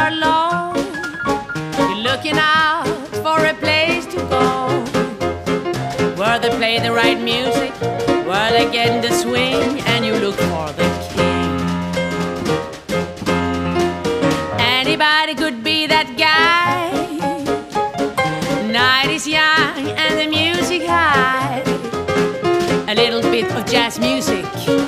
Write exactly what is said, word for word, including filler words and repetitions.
alone. You're looking out for a place to go, where they play the right music, where they get in the swing, and you look for the king. Anybody could be that guy. Night is young and the music high. A little bit of jazz music